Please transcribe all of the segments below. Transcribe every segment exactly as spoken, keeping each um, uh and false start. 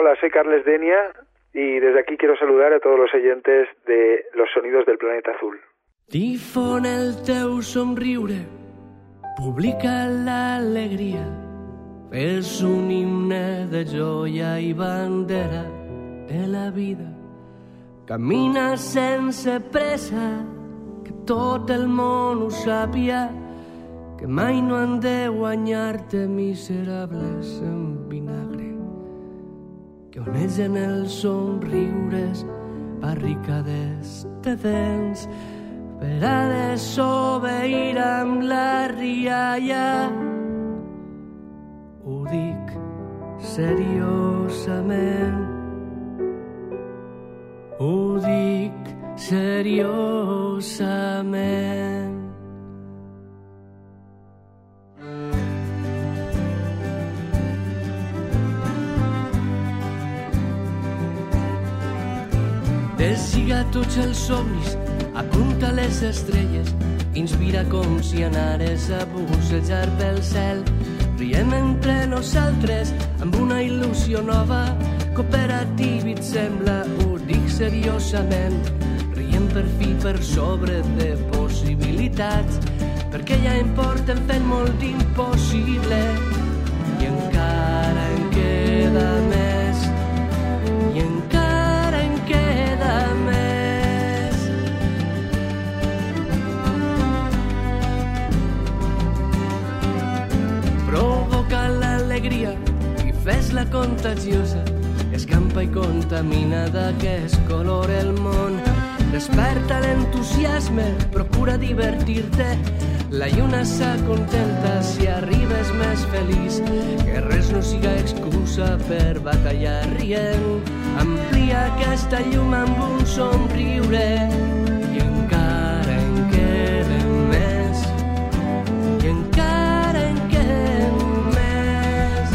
Hola, soy Carles Denia y desde aquí quiero saludar a todos los oyentes de Los Sonidos del Planeta Azul. Difon el teu somriure, publica l'alegria, és un himne de joia i bandera de la vida. Camina sense pressa, que tot el món ho sàpia, que mai no han de guanyar-te miserables en vinagre, que onegen els somriures, barricades de dents, per a desobeir amb la rialla. Ho dic seriosament, ho dic seriosament. Desiga tots els somnis, apunta les estrelles, inspira com si anares a bussejar pel cel. Riem entre nosaltres amb una il·lusió nova, cooperativa et sembla, ho dic seriosament. Riem per fi per sobre de possibilitats, perquè ja em porten fent molt d'impossible. I encara en queda més, i encara en queda més. Provoca l'alegria i fes-la contagiosa, escampa i contamina d'aquest color el món. Desperta l'entusiasme, procura divertir-te, la lluna s'acontenta si arribes més feliç, que res no siga excusa per batallar rient. Amplia aquesta llum amb un somriure, i encara en queden més, i encara en queden més.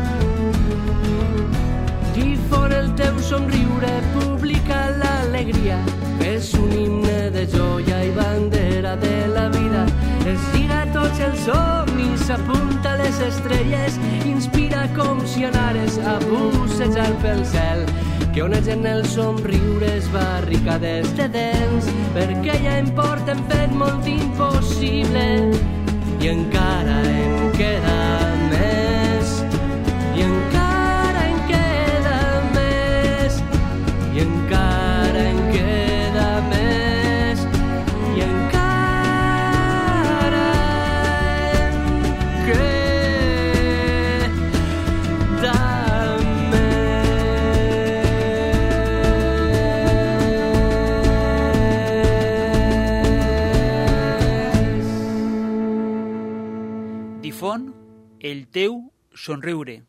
Difon el teu somriure, publica l'alegria, és un himne de joia i bandera de la vida. Estiga tots els somnis, apunta les estrelles, inspira com si anares a bussejar pel cel, que onegen els somriures, barricades de dents, perquè ja em porten fet molt impossible. I encara en queda més, i encara en queda més, i encara en queda més, i encara Difon el teu somriure,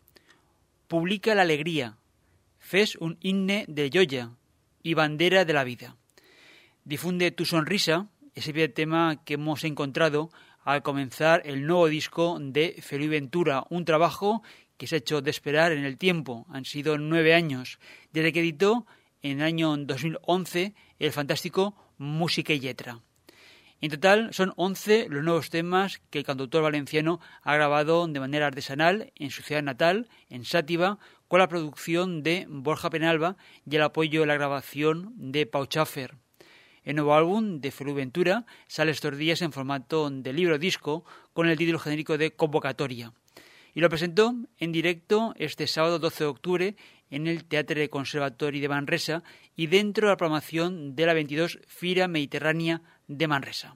publica l'alegria, fes un himne de joia y bandera de la vida. Difunde tu sonrisa, ese el tema que hemos encontrado al comenzar el nuevo disco de Feliu Ventura, un trabajo que se ha hecho de esperar en el tiempo. Han sido nueve años, desde que editó en el año dos mil once el fantástico Música y Lletra. En total son once los nuevos temas que el cantautor valenciano ha grabado de manera artesanal en su ciudad natal, en Sátiva, con la producción de Borja Penalba y el apoyo de la grabación de Pau Schaffer. El nuevo álbum de Feliu Ventura sale estos días en formato de libro disco con el título genérico de Convocatoria. Y lo presentó en directo este sábado doce de octubre en el Teatre Conservatori de Manresa y dentro de la programación de la veintidós Fira Mediterránea de Manresa.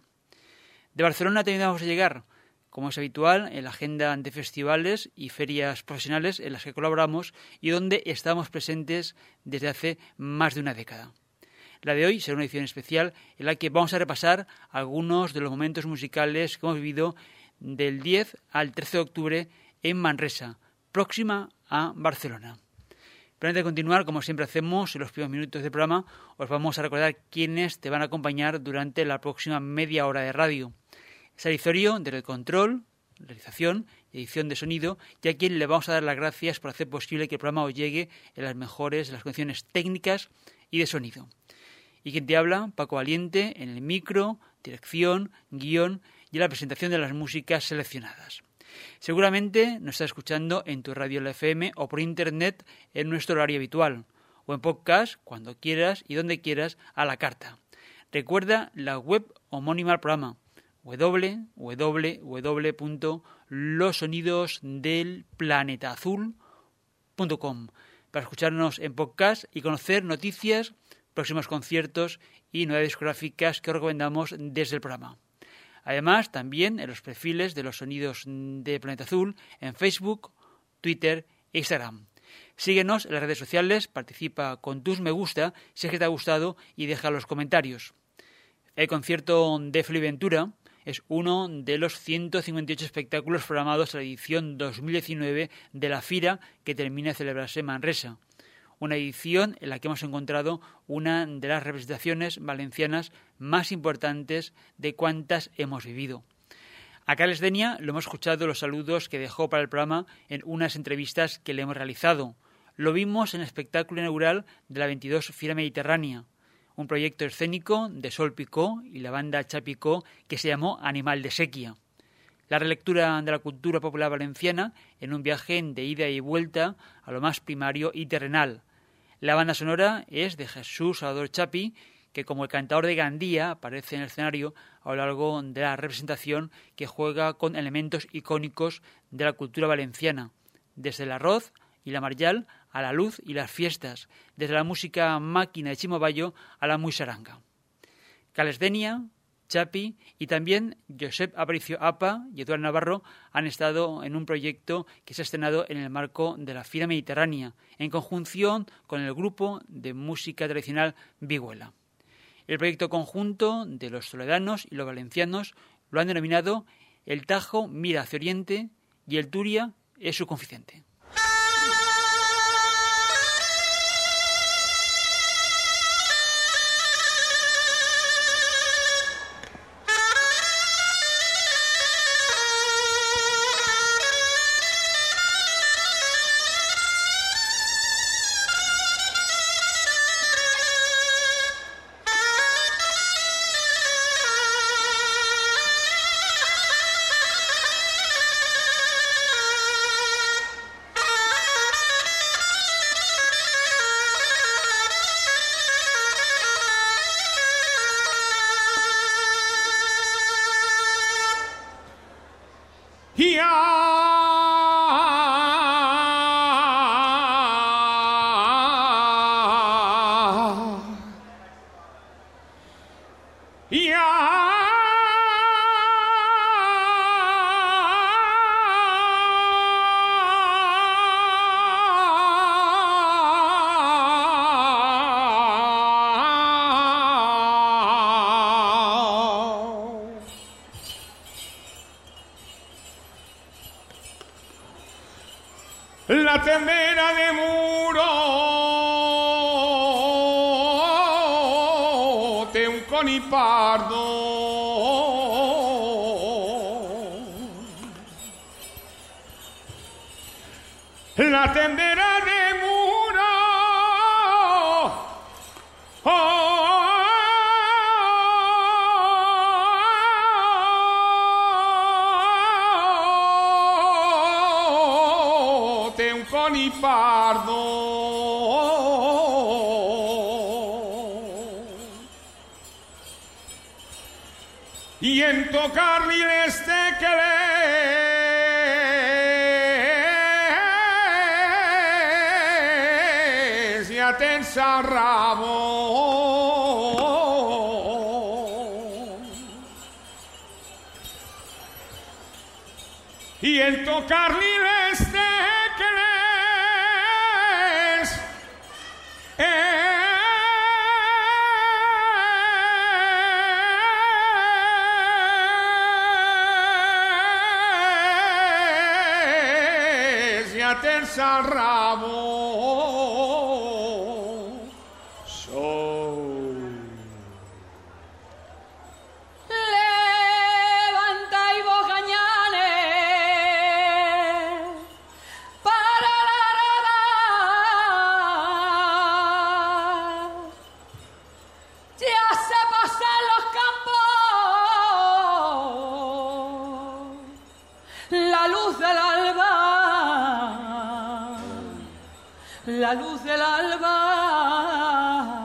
De Barcelona también vamos a llegar, como es habitual, en la agenda de festivales y ferias profesionales en las que colaboramos y donde estamos presentes desde hace más de una década. La de hoy será una edición especial en la que vamos a repasar algunos de los momentos musicales que hemos vivido del diez al trece de octubre en Manresa, próxima a Barcelona. Pero antes de continuar, como siempre hacemos en los primeros minutos del programa, os vamos a recordar quiénes te van a acompañar durante la próxima media hora de radio. Sari Zorio, desde el control, realización y edición de sonido, y a quien le vamos a dar las gracias por hacer posible que el programa os llegue en las mejores de las condiciones técnicas y de sonido. Y quien te habla, Paco Valiente, en el micro, dirección, guión y en la presentación de las músicas seleccionadas. Seguramente nos estás escuchando en tu radio L F M o por internet en nuestro horario habitual, o en podcast cuando quieras y donde quieras a la carta. Recuerda la web homónima al programa, doble u doble u doble u punto los sonidos del planeta azul punto com, para escucharnos en podcast y conocer noticias, próximos conciertos y novedades discográficas que os recomendamos desde el programa. Además, también en los perfiles de los sonidos de Planeta Azul en Facebook, Twitter e Instagram. Síguenos en las redes sociales, participa con tus me gusta si es que te ha gustado y deja los comentarios. El concierto de Felipe Ventura es uno de los ciento cincuenta y ocho espectáculos programados en la edición dos mil diecinueve de la Fira que termina de celebrarse en Manresa. Una edición en la que hemos encontrado una de las representaciones valencianas más importantes de cuantas hemos vivido. A Carles Denia lo hemos escuchado los saludos que dejó para el programa en unas entrevistas que le hemos realizado. Lo vimos en el espectáculo inaugural de la veintidós Fira Mediterránea, un proyecto escénico de Sol Picó y la banda Chapicó que se llamó Animal de Sequía. La relectura de la cultura popular valenciana en un viaje de ida y vuelta a lo más primario y terrenal. La banda sonora es de Jesús Salvador Chapi, que como el cantador de Gandía aparece en el escenario a lo largo de la representación, que juega con elementos icónicos de la cultura valenciana, desde el arroz y la marjal a la luz y las fiestas, desde la música máquina de Chimo Bayo a la muixaranga. Carles Denia, Chapi y también Josep Aparicio Apa y Eduardo Navarro han estado en un proyecto que se ha estrenado en el marco de la Fira Mediterránea, en conjunción con el grupo de música tradicional Viguela. El proyecto conjunto de los toledanos y los valencianos lo han denominado El Tajo mira hacia Oriente y el Turia es su confidente. La tendera de muro de un conipardo, la tendera de muro oh, de un conipardo. Y en tocar ni este que les ya te ensarrabo. Y en tocar ni este que les te ensarrabo. Soy. Levanta y vos gañanes para la arada. Ya se pasan los campos, la luz la luz del alba.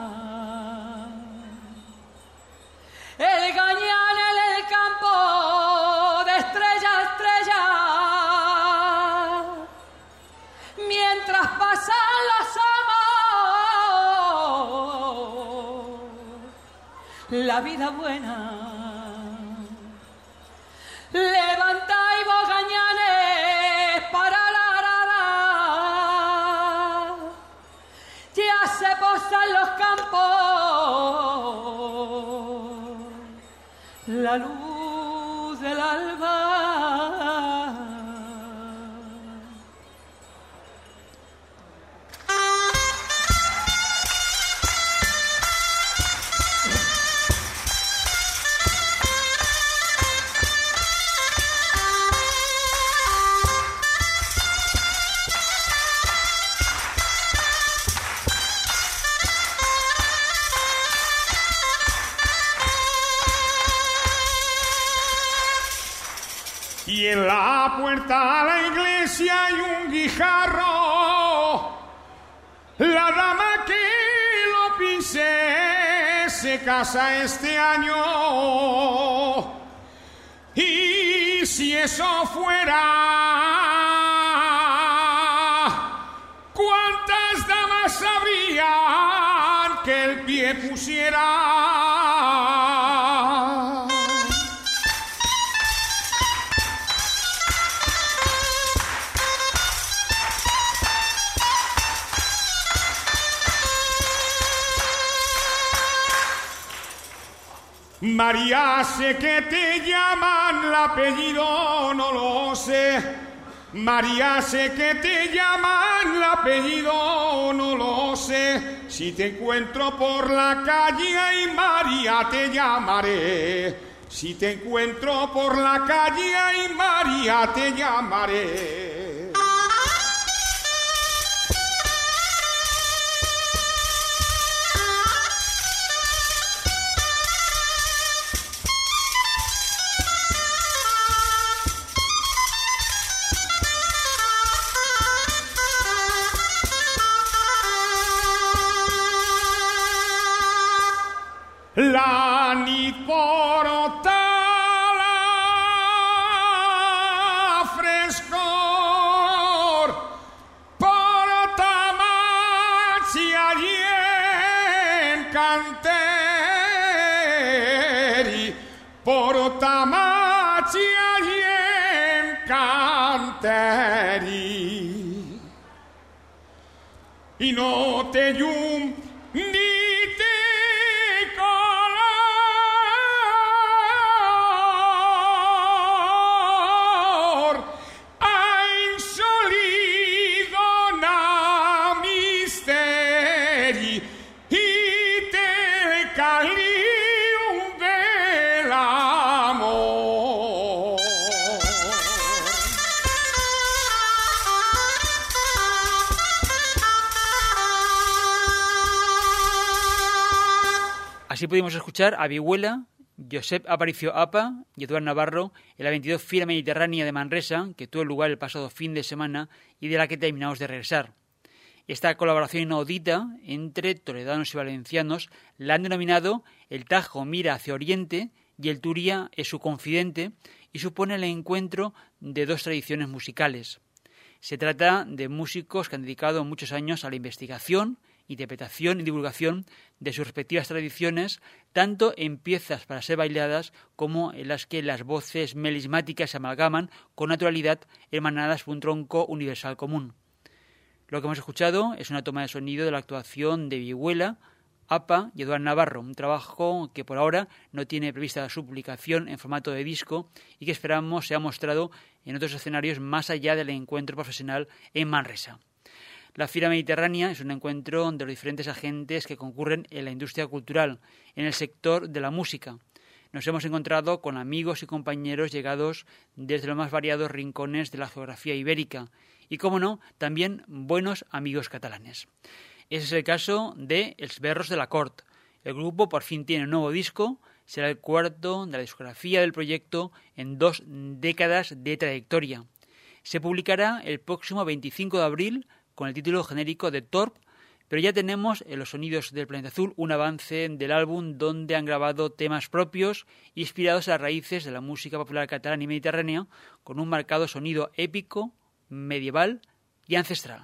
El gañán en el campo de estrella a estrella, mientras pasan los amos, la vida buena. Levantáis vos gañanes para la arada, ya se posan los campos, la luz del alba. Y en la puerta a la iglesia hay un guijarro. La dama que lo pise se casa este año. Y si eso fuera, ¿cuántas damas habrían que el pie pusiera? María, sé que te llaman, el apellido no lo sé. María, sé que te llaman, el apellido no lo sé. Si te encuentro por la calle, ay María, te llamaré. Si te encuentro por la calle, ay María, te llamaré. La nit porta la frescor, porta maig i allí canteri, porta maig i allí canteri. I no té llum ni Así pudimos escuchar a Vihuela, Josep Aparicio Apa y Eduard Navarro en la veintidós Fira Mediterránea de Manresa, que tuvo lugar el pasado fin de semana y de la que terminamos de regresar. Esta colaboración inaudita entre toledanos y valencianos la han denominado El Tajo mira hacia Oriente y el Turia es su confidente, y supone el encuentro de dos tradiciones musicales. Se trata de músicos que han dedicado muchos años a la investigación, interpretación y divulgación de sus respectivas tradiciones, tanto en piezas para ser bailadas como en las que las voces melismáticas se amalgaman con naturalidad hermanadas por un tronco universal común. Lo que hemos escuchado es una toma de sonido de la actuación de Vihuela, Apa y Eduard Navarro, un trabajo que por ahora no tiene prevista su publicación en formato de disco y que esperamos sea mostrado en otros escenarios más allá del encuentro profesional en Manresa. La Fira Mediterránea es un encuentro de los diferentes agentes que concurren en la industria cultural, en el sector de la música. Nos hemos encontrado con amigos y compañeros llegados desde los más variados rincones de la geografía ibérica y, como no, también buenos amigos catalanes. Ese es el caso de Els Berros de la Cort. El grupo por fin tiene un nuevo disco, será el cuarto de la discografía del proyecto en dos décadas de trayectoria. Se publicará el próximo veinticinco de abril con el título genérico de Torp, pero ya tenemos en los Sonidos del Planeta Azul un avance del álbum donde han grabado temas propios inspirados a las raíces de la música popular catalana y mediterránea, con un marcado sonido épico, medieval y ancestral.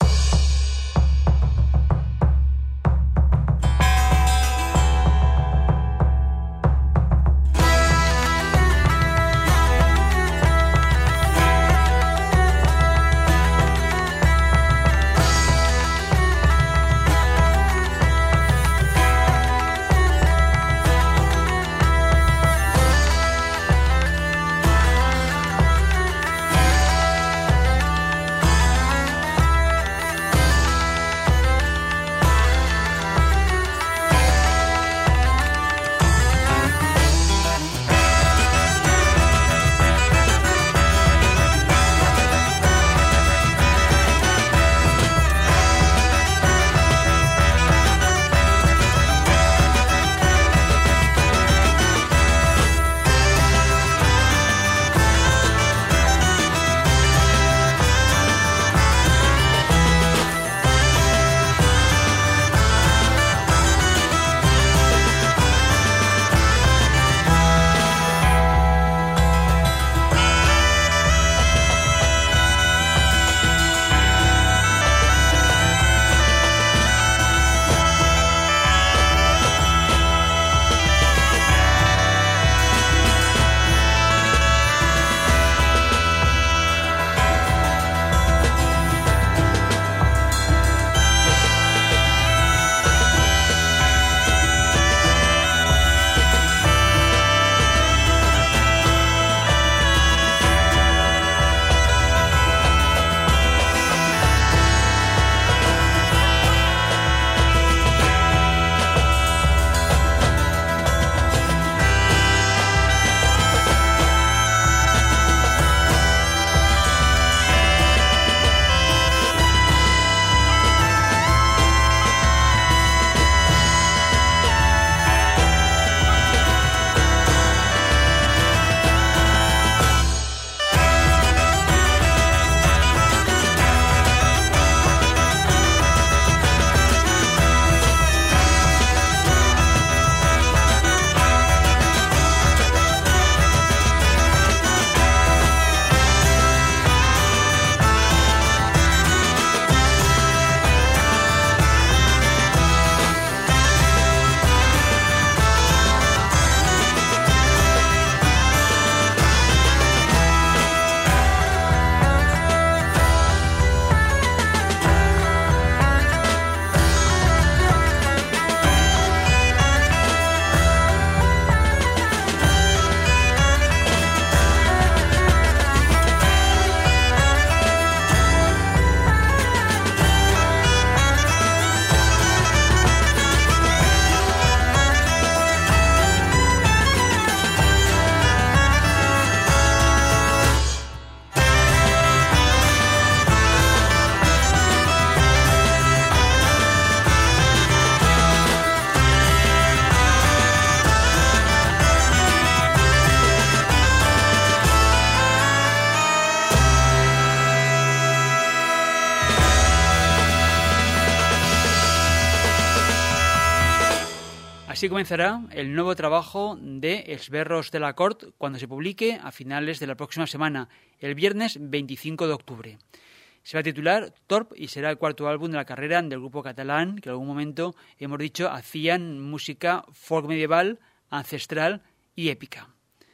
Así comenzará el nuevo trabajo de Els Berros de la Cort cuando se publique a finales de la próxima semana, el viernes veinticinco de octubre. Se va a titular Torp y será el cuarto álbum de la carrera del grupo catalán que en algún momento, hemos dicho, hacían música folk medieval, ancestral y épica.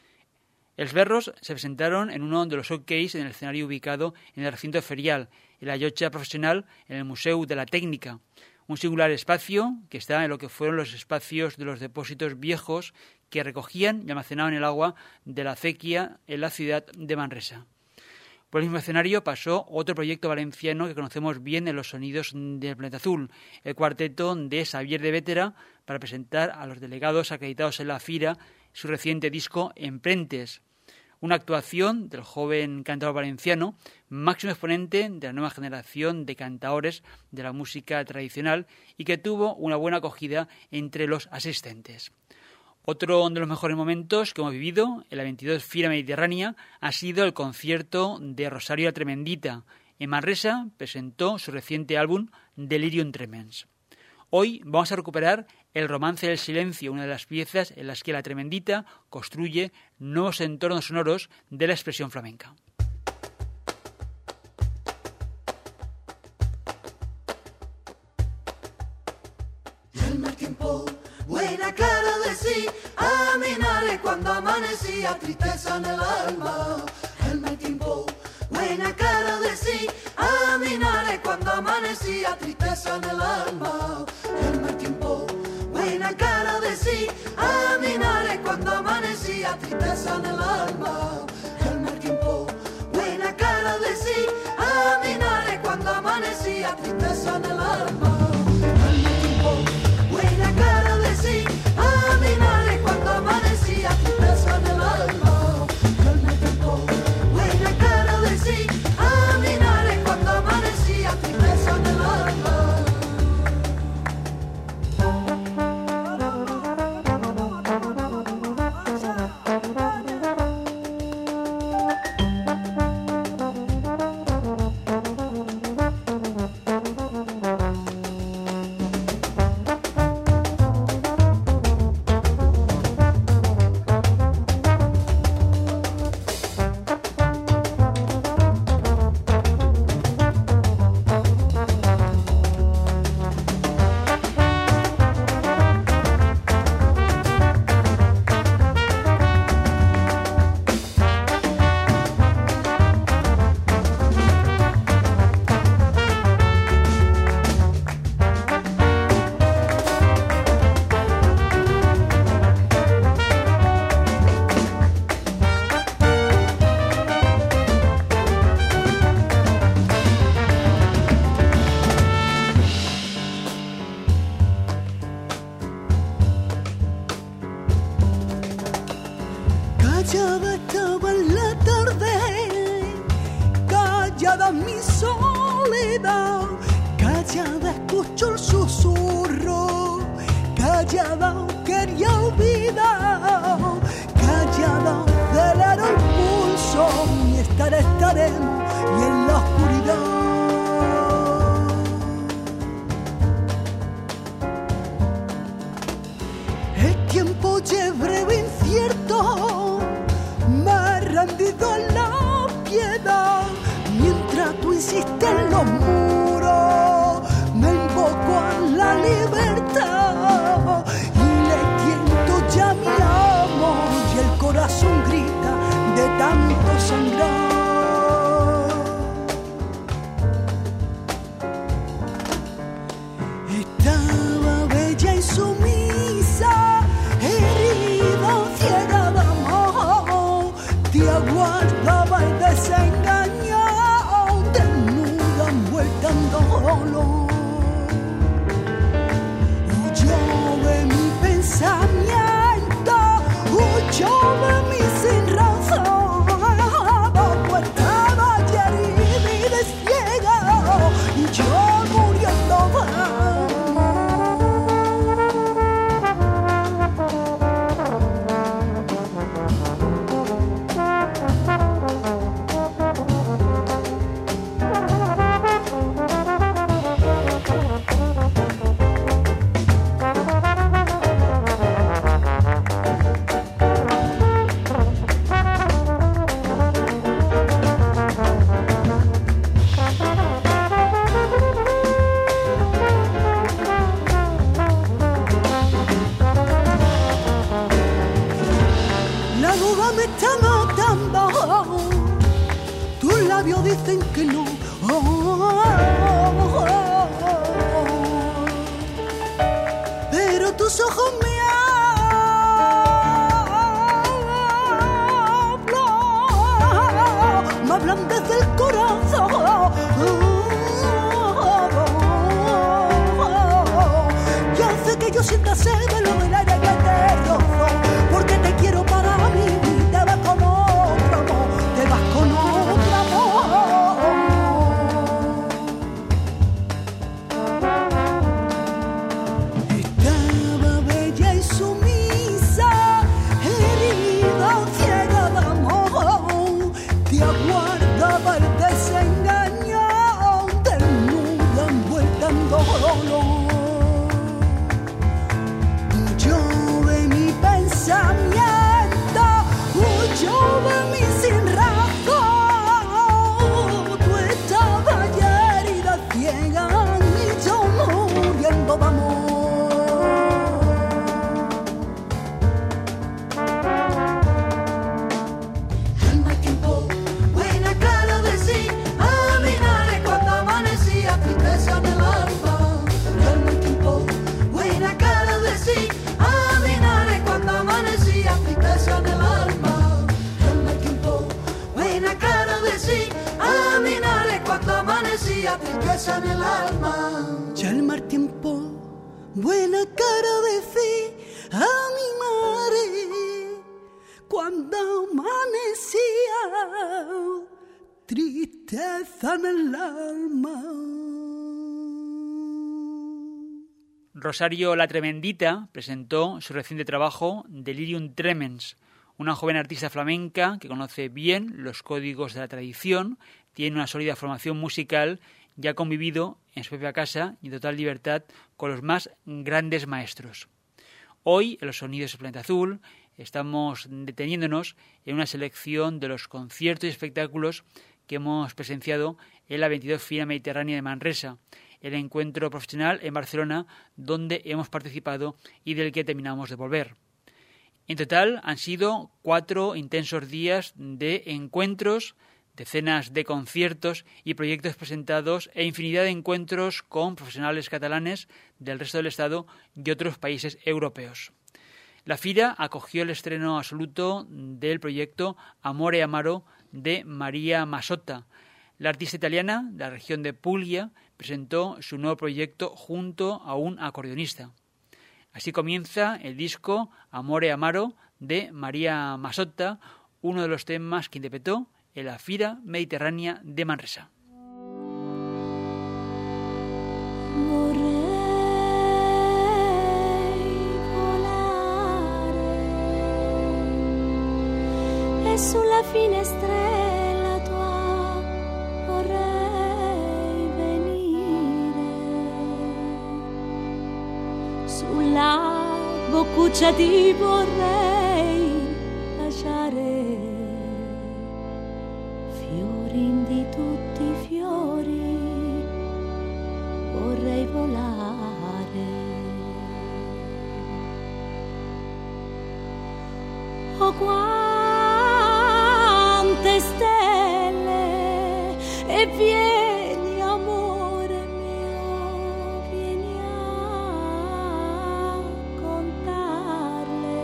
Els Berros se presentaron en uno de los showcase en el escenario ubicado en el recinto ferial, en la Llotja Professional, en el Museu de la Técnica, un singular espacio que está en lo que fueron los espacios de los depósitos viejos que recogían y almacenaban el agua de la acequia en la ciudad de Manresa. Por el mismo escenario pasó otro proyecto valenciano que conocemos bien en los Sonidos del Planeta Azul, el cuarteto de Xavier de Bétera, para presentar a los delegados acreditados en la FIRA su reciente disco Emprentes, una actuación del joven cantador valenciano, máximo exponente de la nueva generación de cantaores de la música tradicional y que tuvo una buena acogida entre los asistentes. Otro de los mejores momentos que hemos vivido en la veintidós Fira Mediterránea ha sido el concierto de Rosario la Tremendita, En Manresa presentó su reciente álbum Delirium Tremens. Hoy vamos a recuperar El romance del silencio, una de las piezas en las que la Tremendita construye nuevos entornos sonoros de la expresión flamenca. El mal tiempo, buena cara de sí, aminaré cuando amanecía, tristeza en el alma. El mal tiempo, buena cara de sí, aminaré cuando amanecía, tristeza en el alma. El mal tiempo, buena cara de sí, aminaré cuando amanecía, tristeza en el alma. El mal tiempo, buena cara de sí, aminaré cuando amanecía, tristeza en el alma. El mal tiempo, buena cara de sí, aminaré cuando amanecía, tristeza en el alma. El mal tiempo, buena cara de sí, aminaré cuando amanecía, tristeza en el alma. Callada estaba en la tarde, callada mi soledad, callada escucho el susurro, callada quería olvidar, callada aceleró el pulso, y estaré, estaremos, y en la oscuridad. El tiempo ya breve incierto, me he rendido en la piedad, mientras tú insistes en los muros, me invoco a la libertad, y le tiento ya mi amor, y el corazón grita de tanto sangrar. Estaba bella y sumisa, herida, ciega de amor, te aguardaba el desengaño, desnuda, envuelta en dolor. Huyó de mi pensamiento, huyó de mi sin razón, pues estaba ya herida y desciega, y yo muriendo de amor. La duda me está matando, tus labios dicen que no, pero tus ojos me hablan, me hablan desde el corazón, y hace que yo sienta sed de lo del aire que te rozo, porque te quiero para mí, te vas con otro amor, te vas con otro amor. Estaba bella y sumisa, herida, ciega de amor, te aguardaba el desengaño, tristeza en el alma. Ya el mar tiempo, buena cara decía a mi madre cuando amanecía, tristeza en el alma. Rosario la Tremendita presentó su reciente trabajo Delirium Tremens, una joven artista flamenca que conoce bien los códigos de la tradición, tiene una sólida formación musical y ha convivido en su propia casa y en total libertad con los más grandes maestros. Hoy, en los Sonidos del Planeta Azul, estamos deteniéndonos en una selección de los conciertos y espectáculos que hemos presenciado en la veintidós Fira Mediterránea de Manresa, el encuentro profesional en Barcelona donde hemos participado y del que terminamos de volver. En total han sido cuatro intensos días de encuentros, decenas de conciertos y proyectos presentados e infinidad de encuentros con profesionales catalanes del resto del Estado y otros países europeos. La Fira acogió el estreno absoluto del proyecto Amore Amaro de María Massotta. La artista italiana de la región de Puglia presentó su nuevo proyecto junto a un acordeonista. Así comienza el disco Amore Amaro de María Massotta, uno de los temas que interpretó en la Fira Mediterránea de Manresa. Vorrei volare e sulla finestrella tua vorrei venire, sulla boccuccia ti vorrei lasciare fiori di tutti i fiori, vorrei volare. Oh, quante stelle, e vieni amore mio, vieni a contarle,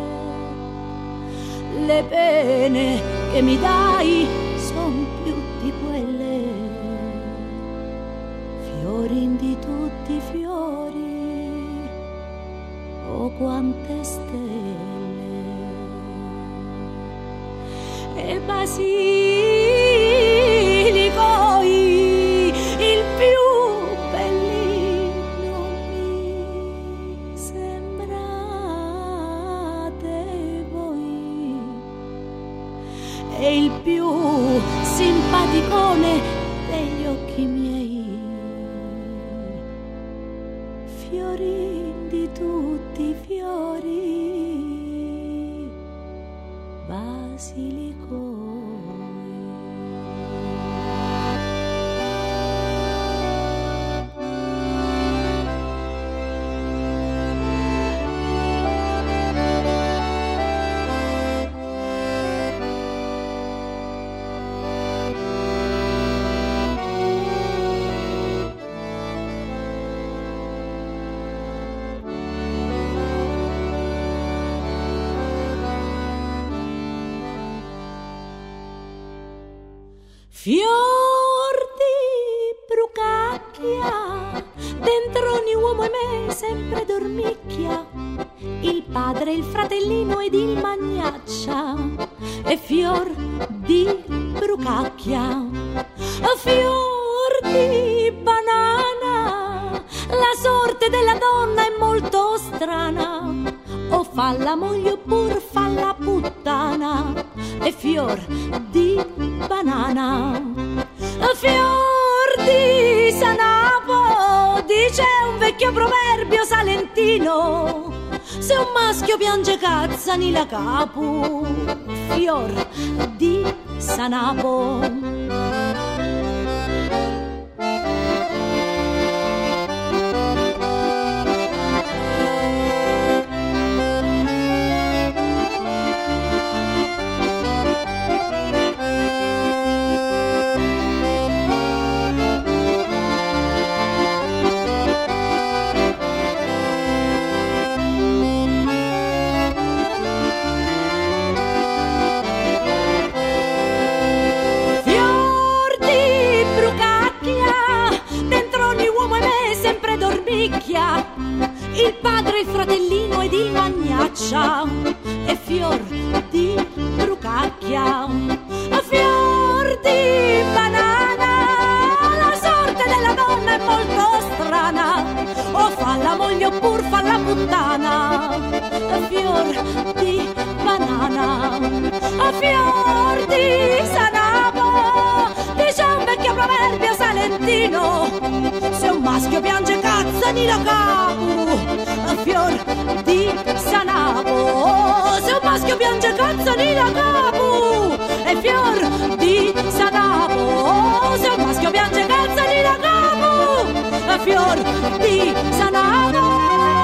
le pene che mi dai son più di quelle, fiori di tutti i fiori, oh quante stelle. E basilico il più bellino mi sembrate voi, e il più simpaticone degli occhi miei, fiori di tutti i fiori, basilico. Fior di brucacchia, dentro ogni uomo e me sempre dormicchia, il padre, il fratellino ed il magnaccia, e fior di brucacchia, fior di banana, la sorte della donna è molto strana, o fa la moglie oppur fa la puttana, e fior di banana, fior di sanapo, dice un vecchio proverbio salentino, se un maschio piange cazzani la capo, fior di sanapo. Fior vecchia, il padre, il fratellino ed il magnaccia, e fior di brucacchia, fior di banana. La sorte della donna è molto strana, o fa la moglie oppur fa la puttana. Fior di banana, fior di sanavo, dice un vecchio proverbio salentino, se un maschio piange cazzo ni lo capo. Fior di sanavo, se un maschio piange cazzo ni lo capo. E fior di sanavo, se un maschio piange cazzo ni lo capo. Fior di sanavo.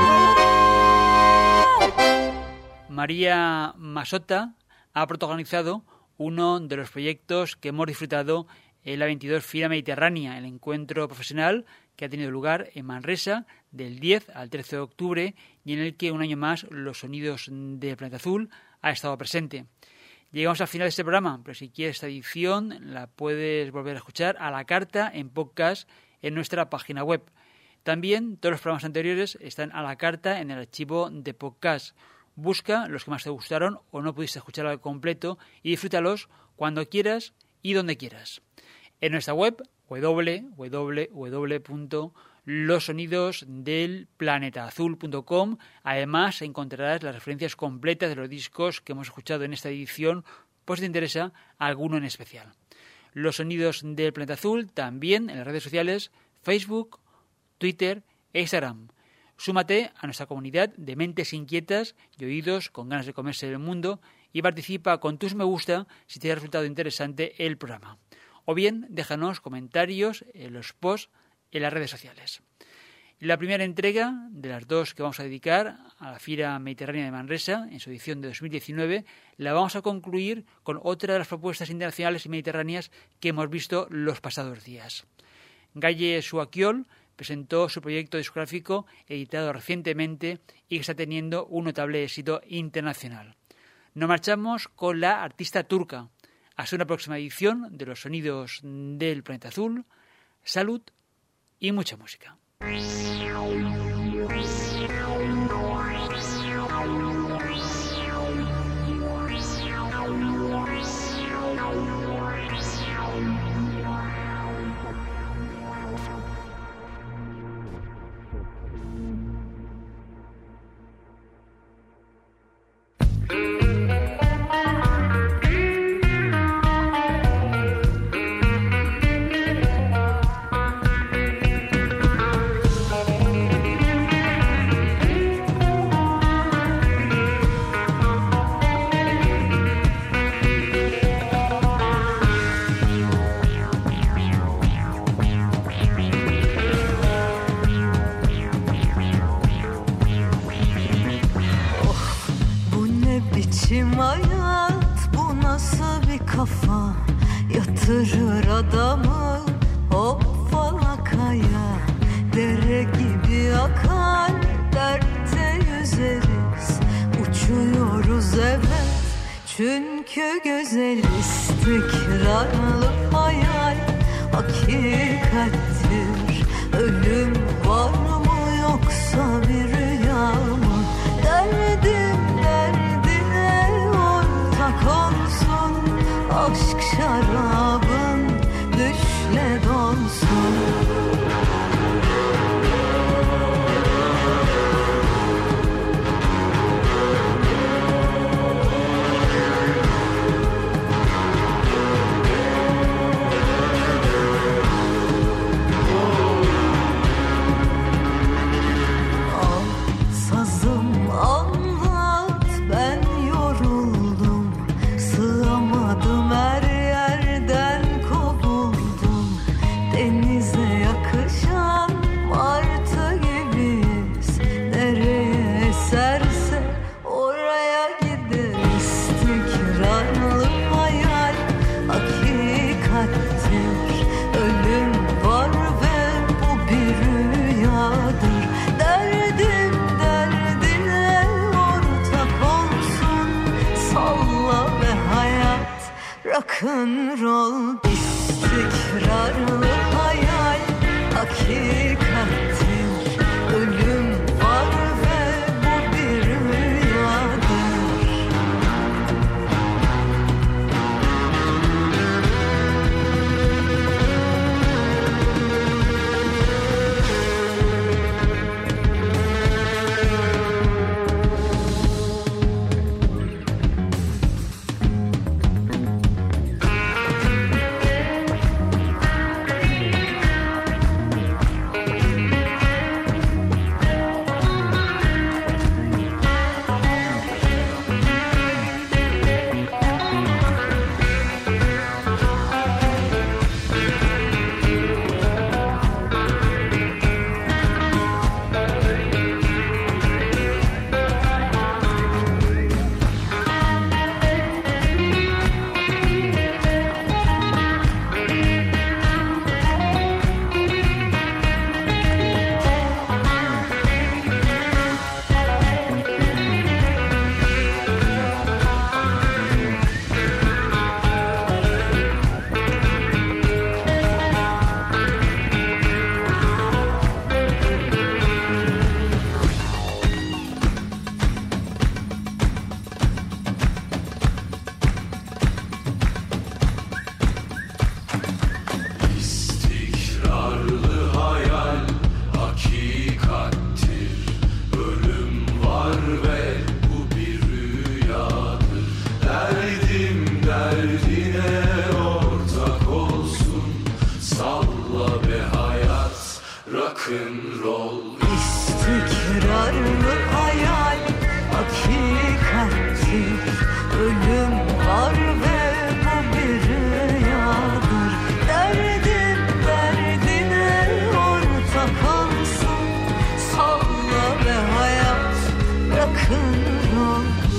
María Masota ha protagonizado uno de los proyectos que hemos disfrutado en la veintidós Fira Mediterránea, el encuentro profesional que ha tenido lugar en Manresa del diez al trece de octubre y en el que un año más los sonidos del Planeta Azul ha estado presente. Llegamos al final de este programa, pero si quieres esta edición la puedes volver a escuchar a la carta en podcast en nuestra página web. También todos los programas anteriores están a la carta en el archivo de podcast. Busca los que más te gustaron o no pudiste escucharlo al completo y disfrútalos cuando quieras y donde quieras. En nuestra web doble u doble u doble u punto los sonidos del planeta azul punto com. Además encontrarás las referencias completas de los discos que hemos escuchado en esta edición, por si te interesa alguno en especial. Los sonidos del Planeta Azul también en las redes sociales Facebook, Twitter e Instagram. Súmate a nuestra comunidad de mentes inquietas y oídos con ganas de comerse el mundo y participa con tus me gusta si te ha resultado interesante el programa. O bien déjanos comentarios en los posts en las redes sociales. La primera entrega de las dos que vamos a dedicar a la Fira Mediterránea de Manresa en su edición de dos mil diecinueve la vamos a concluir con otra de las propuestas internacionales y mediterráneas que hemos visto los pasados días. Gaye Suaquiol presentó su proyecto discográfico editado recientemente y que está teniendo un notable éxito internacional. Nos marchamos con la artista turca. Hasta una próxima edición de Los Sonidos del Planeta Azul. Salud y mucha música. Yatırır adamı hop falakaya, dere gibi akar, dertte yüzeriz. Uçuyoruz evet, çünkü güzel istikrarlı hayal hakikattir. Ölüm var mı yoksa bir rüya mı? Derdim derdine ortak olsun, aşk şarabın düşle donsun. Rock'n'roll istikrarlı hayal hakikattir. Ölüm Tekrarlı hayal hakikattir. Ölüm var ve bu bir rüyadır. Derdim derdine ortak olsun. Salla ve hayat rock'n'roll.